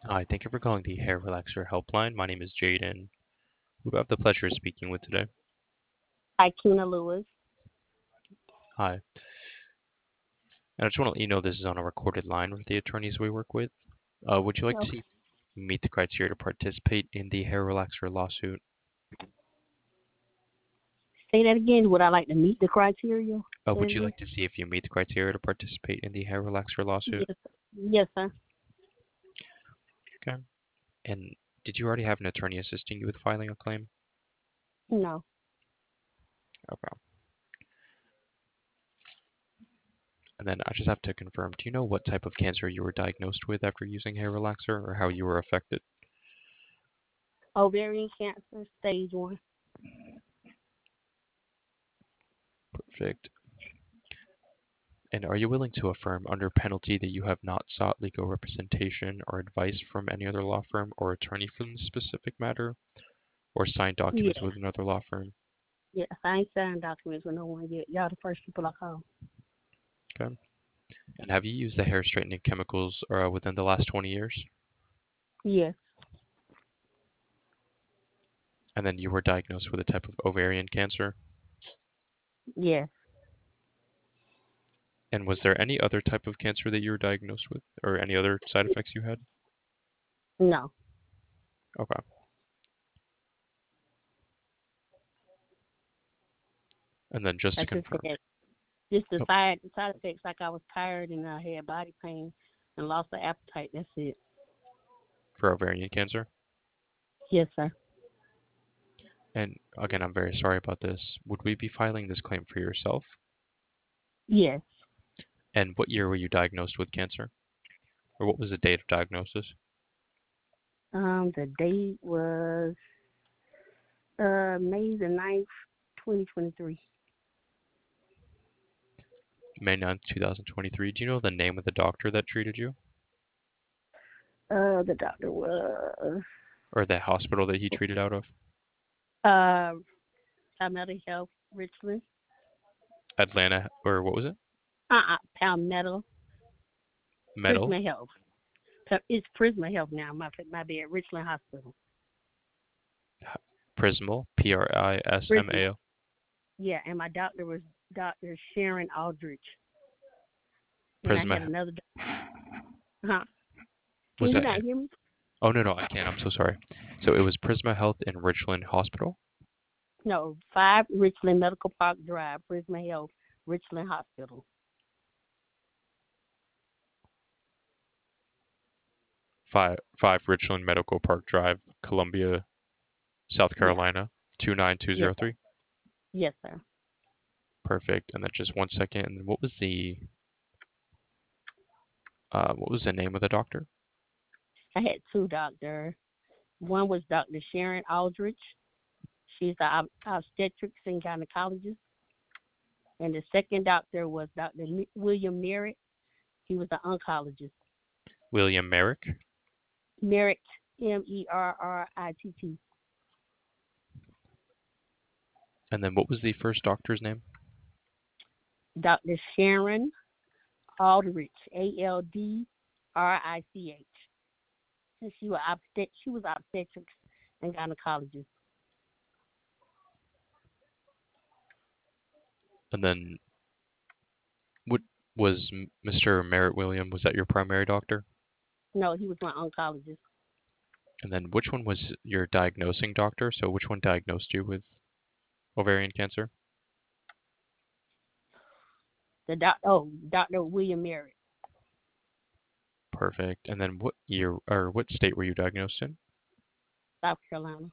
Hi, thank you for calling the Hair Relaxer Helpline. My name is Jaden. Who do I have the pleasure of speaking with today? Ikena Lewis. Hi. And I just want to let you know this is on a recorded line with the attorneys we work with. Would you like to see Okay. if you meet the criteria to participate in the Hair Relaxer lawsuit? Say that again. Would I like to meet the criteria? Say Would it you again. like to see if you meet the criteria to participate in the Hair Relaxer lawsuit? Yes. Yes, sir. Okay. And did you already have an attorney assisting you with filing a claim? No. Okay. And then I just have to confirm, do you know what type of cancer you were diagnosed with after using Hair Relaxer or how you were affected? Ovarian cancer, stage 1. Perfect. And are you willing to affirm under penalty that you have not sought legal representation or advice from any other law firm or attorney for this specific matter, or signed Yes. documents with another law firm? Yes. I ain't signed documents with no one yet. Y'all the first people I call. Okay. And have you used the hair straightening chemicals within the last 20 years? Yes. And then you were diagnosed with a type of ovarian cancer? Yes. And was there any other type of cancer that you were diagnosed with, or any other side effects you had? No. Okay. And then just I to just confirm, had just the oh, side effects like I was tired and I had body pain and lost the appetite. That's it. for ovarian cancer? Yes, sir. And again, I'm very sorry about this. Would we be filing this claim for yourself? Yes. And what year were you diagnosed with cancer? Or what was the date of diagnosis? The date was May the 9th, 2023. May 9th, 2023. Do you know the name of the doctor that treated you? The doctor was Or the hospital that he treated out of? uh Palmetto Health, Richland. Atlanta, or what was it? Palmetto, Metal? Prisma Health. It's Prisma Health now. My bad. Richland Hospital. Prismal? Prisma. Prismal? Yeah, and my doctor was Dr. Sharon Aldrich. And I had Prisma. another. Huh? Was Can you that? not hear me? Oh, no, I can't. I'm so sorry. So it was Prisma Health in Richland Hospital? No, 5 Richland Medical Park Drive, Prisma Health, Richland Hospital. 5 Richland Medical Park Drive, Columbia, South Yes. Carolina, Yes, sir. 29203. Yes, sir. Perfect. And then just 1 second. And what was the name of the doctor? I had 2 doctors. One was Dr. Sharon Aldrich. She's the obstetrics and gynecologist. And the second doctor was Dr. William Merritt. He was an oncologist. William Merrick. Merritt, Merritt. And then what was the first doctor's name? Dr. Sharon Aldrich, Aldrich. And she was obstetrics and gynecologist. And then what was Mr. Merritt William? Was that your primary doctor? No, he was my oncologist. And then which one was your diagnosing doctor? So which one diagnosed you with ovarian cancer? Dr. William Merritt, Perfect. And then what year or what state were you diagnosed in? South Carolina.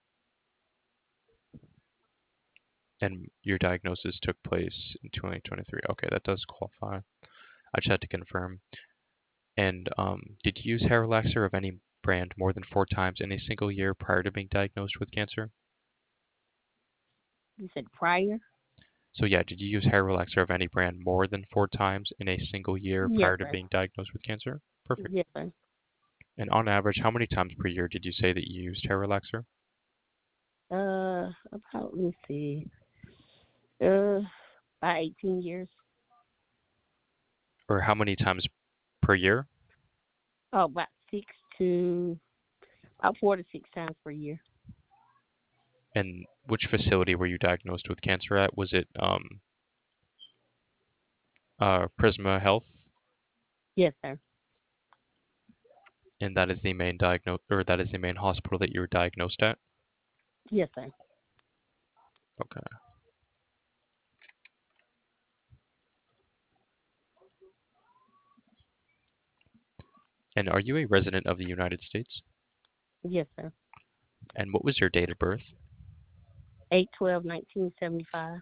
And your diagnosis took place in 2023. Okay, that does qualify. I just had to confirm. And did you use hair relaxer of any brand more than 4 times in a single year prior to being diagnosed with cancer? You said prior? So yeah, did you use hair relaxer of any brand more than 4 times in a single year Yes, prior to sir. being diagnosed with cancer? Perfect. Yes, sir. And on average, how many times per year did you say that you used hair relaxer? About, let me see, uh, about 18 years. Or how many times per year? Oh, about 6 to about 4 to 6 times per year. And which facility were you diagnosed with cancer at? Was it Prisma Health? Yes, sir. And that is the main that is the main hospital that you were diagnosed at? Yes, sir. Okay. And are you a resident of the United States? Yes, sir. And what was your date of birth? 8/12/1975.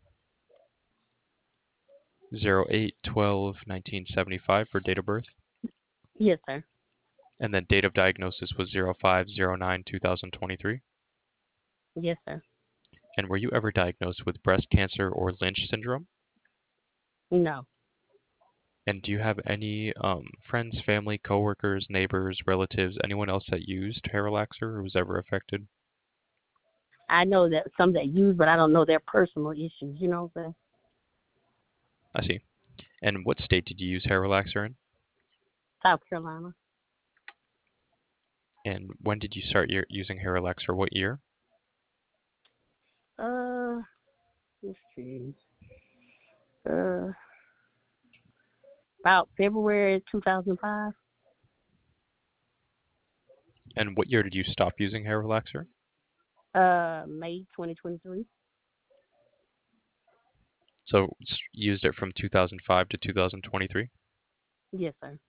08/12/1975 for date of birth? Yes, sir. And then date of diagnosis was 05/09/2023? Yes, sir. And were you ever diagnosed with breast cancer or Lynch syndrome? No. And do you have any friends, family, coworkers, neighbors, relatives, anyone else that used hair relaxer or was ever affected? I know that some that use, but I don't know their personal issues. You know what I'm saying? I see. And what state did you use hair relaxer in? South Carolina. And when did you start using hair relaxer? What year? Uh, let's see. Uh, about February 2005. And what year did you stop using hair relaxer? May 2023. So used it from 2005 to 2023? Yes, sir.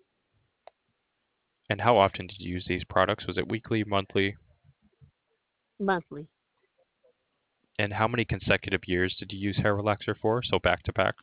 And how often did you use these products? Was it weekly, monthly? Monthly. And how many consecutive years did you use hair relaxer for? So back to back?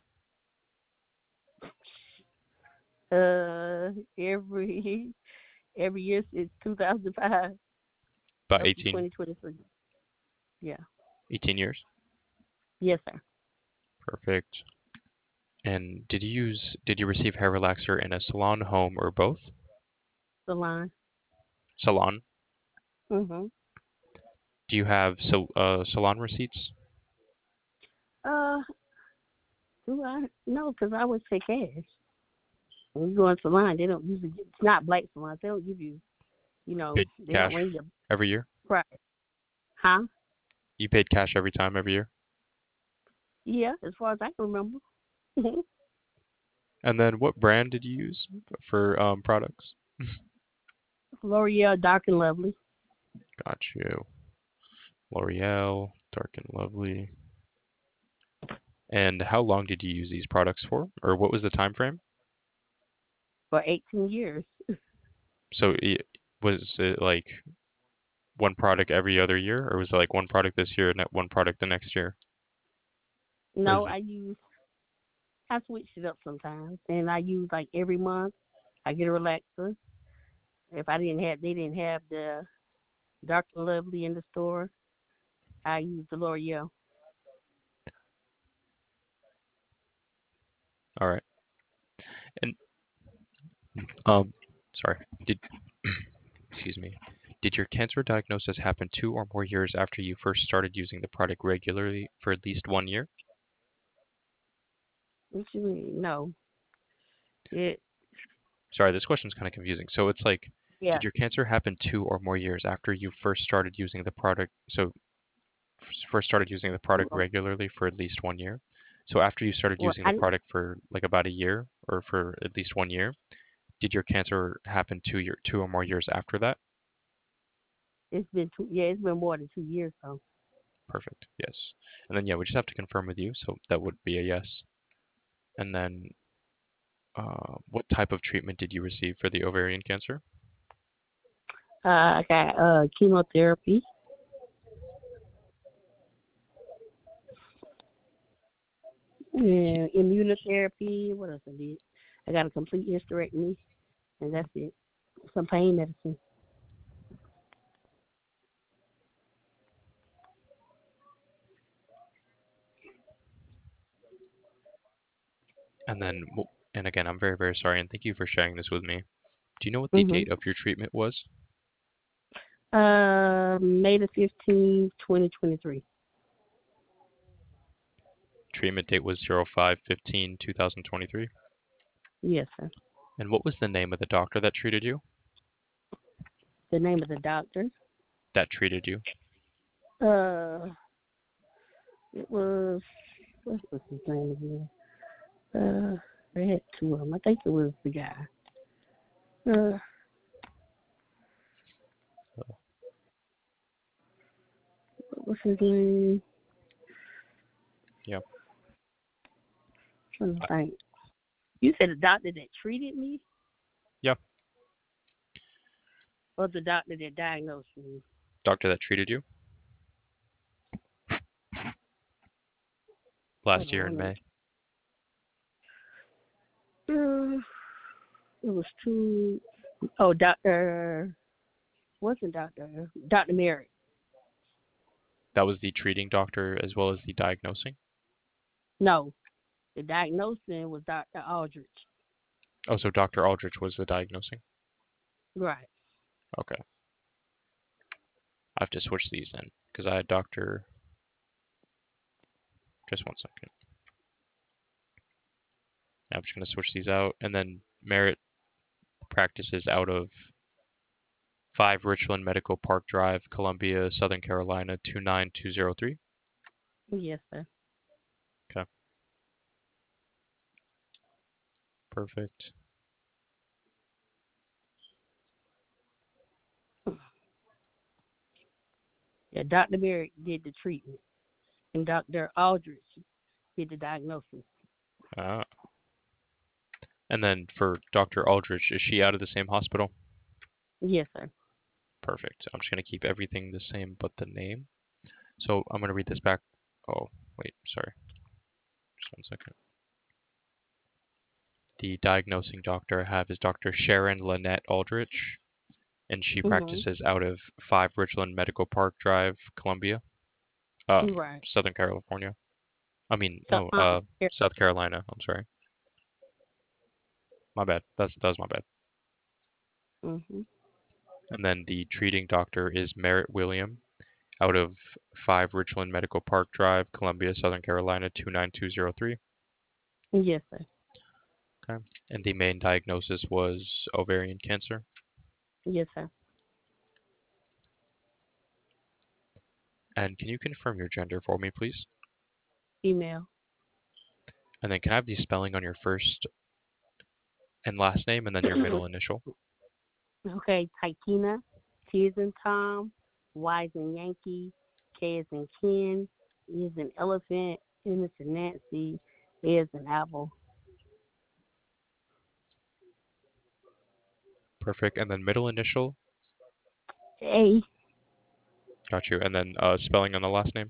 Every year since 2005 About up to 18, 2023. Yeah. 18 years? Yes, sir. Perfect. And did you receive hair relaxer in a salon, home, or both? Salon. Salon. Mhm. Do you have salon receipts? Uh, do I? No, because I always pay cash. When you go in salon, they don't usually. It's not black salons. They don't give you. Paid They don't cash ring your every year? price. Huh? You paid cash every time, every year? Yeah, as far as I can remember. And then what brand did you use for products? L'Oreal Dark and Lovely. Got you. L'Oreal, Dark and Lovely. And how long did you use these products for? Or what was the time frame? For 18 years. So was it like one product every other year, or was it like one product this year and that one product the next year? Or is No, it I switch it up sometimes, and I use like every month. I get a relaxer. If they didn't have the Dark and Lovely in the store, I use the L'Oreal. all right? And sorry. Did excuse me. Did your cancer diagnosis happen 2 or more years after you first started using the product regularly for at least 1 year? What you mean? No. It Sorry, this question's kind of confusing. So it's like, yeah. did your cancer happen 2 or more years after you first started using the product? So first started using the product Well, regularly for at least 1 year. So after you started well, using the product for like about a year or for at least 1 year, did your cancer happen 2 or more years after that? it's been two. Yeah, it's been more than 2 years. So Perfect. Yes. And then yeah, we just have to confirm with you. So that would be a yes. And then what type of treatment did you receive for the ovarian cancer? I got chemotherapy, and immunotherapy. What else I did? I got a complete hysterectomy, and that's it. Some pain medicine. And then, and again, I'm very, very sorry, and thank you for sharing this with me. Do you know what the Mhm. date of your treatment was? May the 15th, 2023. Treatment date was 05/15/2023. Yes, sir. And what was the name of the doctor that treated you? The name of the doctor. that treated you. Uh, it was what was his name again? They had two of them. I think it was the guy. Uh, what was his name? Yeah. Trying to think. You said the doctor that treated me, Yeah. or the doctor that diagnosed me? Doctor that treated you Hold last year in on. May. It was two. Oh, Doctor wasn't Doctor Merritt. That was the treating doctor as well as the diagnosing. No, the diagnosing was Doctor Aldrich. Oh, so Dr. Aldrich was the diagnosing. Right. Okay. I have to switch these in because I had Dr. Just one second. I'm just going to switch these out. And then Merritt practices out of 5 Richland Medical Park Drive, Columbia, Southern Carolina, 29203. Yes, sir. Okay. Perfect. Yeah, Doctor Merritt did the treatment, and Doctor Aldrich did the diagnosis. Ah. And then for Dr. Aldrich, is she out of the same hospital? Yes, sir. Perfect. I'm just going to keep everything the same but the name. So I'm going to read this back. Oh, wait, sorry. Just one second. The diagnosing doctor I have is Dr. Sharon Lynette Aldrich, and she Mhm. practices out of 5 Richland Medical Park Drive, Columbia, Right. Southern California. I mean, So, no, South Carolina. I'm sorry. My bad. That was my bad. Mhm. And then the treating doctor is Merritt William, out of 5 Richland Medical Park Drive, Columbia, Southern Carolina, 29203. Yes, sir. Okay. And the main diagnosis was ovarian cancer. Yes, sir. And can you confirm your gender for me, please? Female. And then can I have the spelling on your first and last name and then your middle initial? Okay, Tykina. T is in Tom. Y is in Yankee. K is in Ken. E is in Elephant. N is in Nancy. A is in Apple. Perfect. And then middle initial? A. Got you. And then spelling on the last name?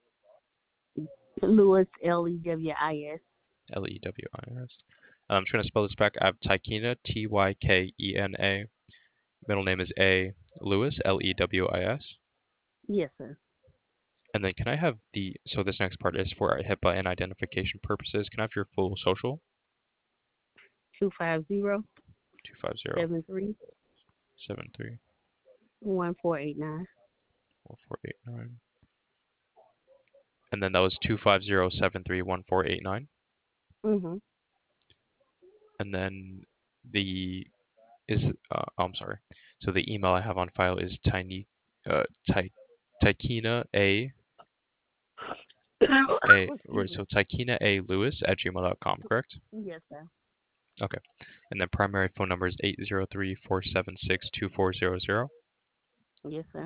Lewis. Lewis. Lewis. I'm just going to spell this back. I have Tykena, Tykena. Middle name is A. Lewis, Lewis. Yes, sir. And then can I have so this next part is for HIPAA and identification purposes. Can I have your full social? 250 250 73 73 1489. 1489. And then that was 250731489. Mhm. And then the I'm sorry. So the email I have on file is tiny Tykena so Tykena A Lewis at gmail.com, correct? Yes, sir. Okay. And then primary phone number is 803-476-2400. Yes, sir.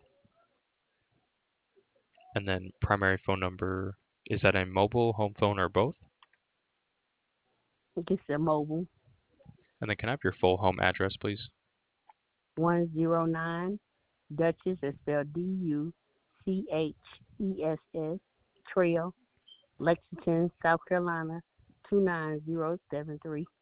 And then primary phone number, is that a mobile, home phone, or both? It's a mobile. And then can I have your full home address, please? 109 Duchess is spelled Duchess Trail, Lexington, South Carolina, 29073.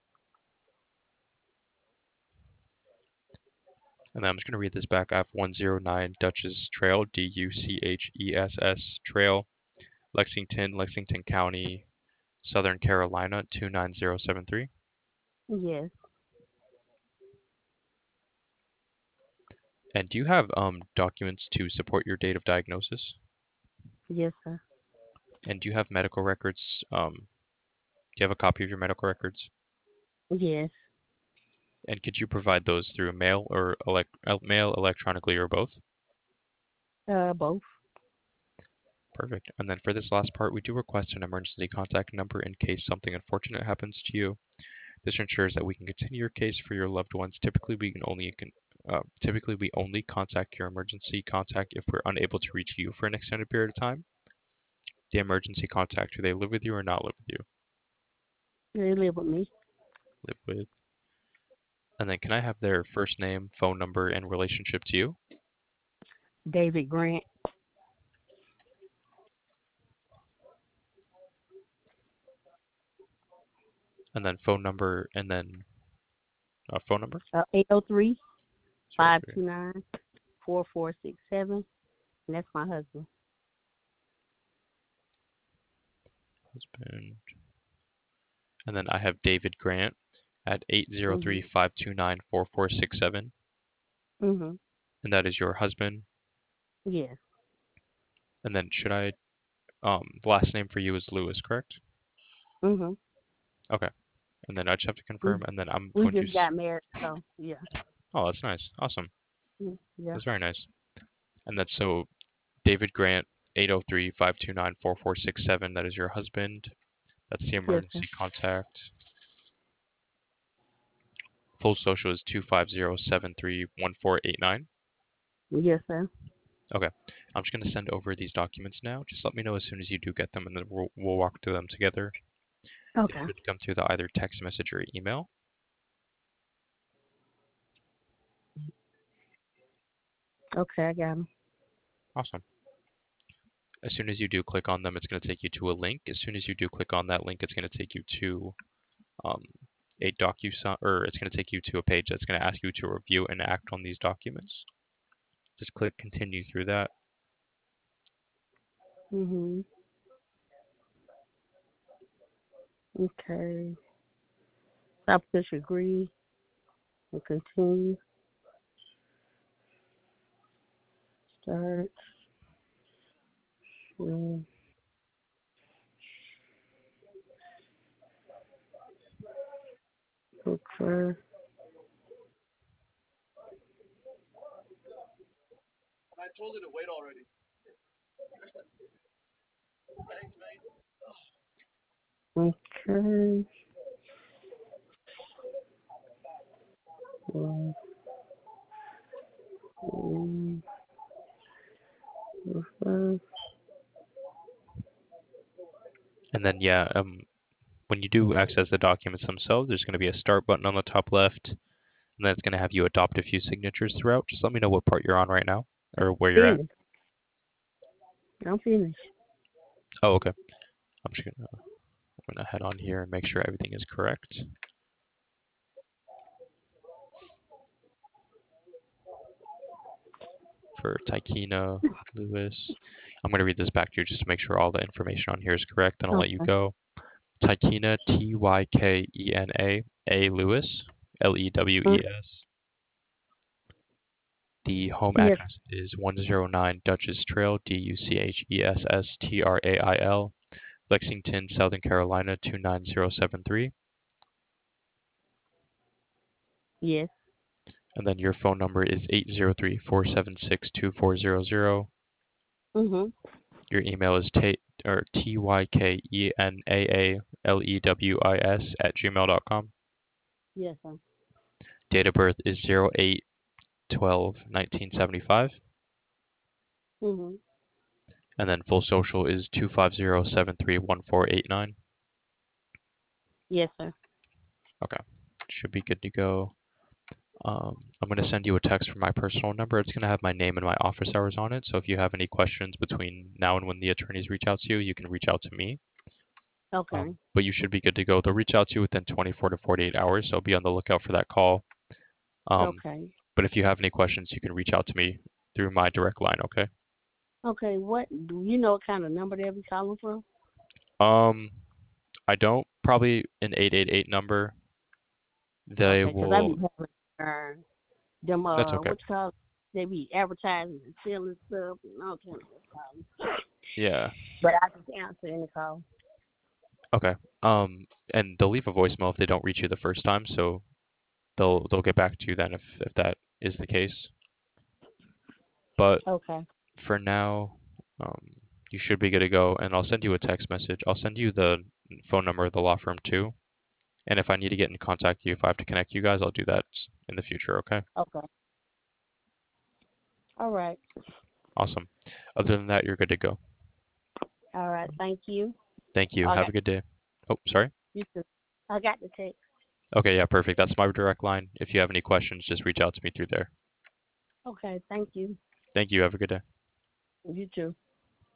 And then I'm just going to read this back. I have 109 Dutchess Trail, Duchess Trail, Lexington County, Southern Carolina, 29073. Yes. And do you have documents to support your date of diagnosis? Yes, sir. And do you have medical records? Do you have a copy of your medical records? Yes. And could you provide those through mail or mail, electronically, or both? Both. Perfect. And then for this last part, we do request an emergency contact number in case something unfortunate happens to you. This ensures that we can continue your case for your loved ones. Typically, we only contact your emergency contact if we're unable to reach you for an extended period of time. The emergency contact, do they live with you or not live with you? They live with me. Live with. And then can I have their first name, phone number, and relationship to you? David Grant. And then phone number, and then phone number? 803 03. 529 4467. And that's my husband. Husband. And then I have David Grant at Mhm. 803-529-4467. Mhm. And that is your husband. Yes. And then the last name for you is Lewis, correct? Mhm. Okay. And then I just have to We confirm, and then I'm we going to, just got married, so yeah. oh, that's nice. Awesome. Yeah. That's very nice. And that's so David Grant, 803-529-4467. That is your husband. That's the Yes, sir. emergency contact. Full social is 250-73-1489. Yes, sir. Okay. I'm just going to send over these documents now. Just let me know as soon as you do get them, and then we'll walk through them together. They Okay. should come through the either text message or email. Okay, I got him. Awesome. As soon as you do click on them, it's going to take you to a link. As soon as you do click on that link, it's going to take you to um, a DocuSign, or it's going to take you to a page that's going to ask you to review and act on these documents. Just click continue through that. Mhm. Okay. I push agree and continue. Start. Mm, okay. Okay. Mm, mm, okay. And then, yeah, when you do access the documents themselves, there's going to be a start button on the top left, and then it's going to have you adopt a few signatures throughout. Just let me know what part you're on right now, or where you're at. Finished. I'm finished. Oh, okay. I'm gonna head on here and make sure everything is correct. For Tykina Lewis. I'm going to read this back to you just to make sure all the information on here is correct, then I'll let you Okay. go. Tykina, Tykena, A. Lewis, Mm, Lewes. The home yes. address is 109 Dutchess Trail, Duchesstrail, Lexington, Southern Carolina 29073. Yes. And then your phone number is 803-476-2400. Mhm. Your email is tykenaaleWis@gmail.com. Yes, sir. Date of birth is 08/12/1975. Mhm. And then full social is 250-73-1489. Yes, sir. Okay. Should be good to go. I'm going to send you a text from my personal number. It's going to have my name and my office hours on it. So if you have any questions between now and when the attorneys reach out to you, you can reach out to me. Okay. But you should be good to go. They'll reach out to you within 24 to 48 hours. So be on the lookout for that call. Um, Okay. but if you have any questions, you can reach out to me through my direct line, okay? Okay. What do you know? What kind of number they'll be calling from? Um, I don't. Probably an 888 number. They Okay, 'cause I be will. having them That's okay. what you call it? They be advertising and selling stuff and all kinds of stuff. Yeah. But I just answer any call. Okay. And they'll leave a voicemail if they don't reach you the first time. So they'll get back to you then if that is the case. But Okay. for now, you should be good to go. And I'll send you a text message. I'll send you the phone number of the law firm too. And if I need to get in contact with you, if I have to connect you guys, I'll do that in the future. Okay. Okay. All right. Awesome. Other than that, you're good to go. All right. Thank you. Thank you. I Have got a good day. Oh, sorry. you too. I got the text. Okay, yeah, perfect. That's my direct line. If you have any questions, just reach out to me through there. Okay. Thank you. Thank you. Have a good day. You too.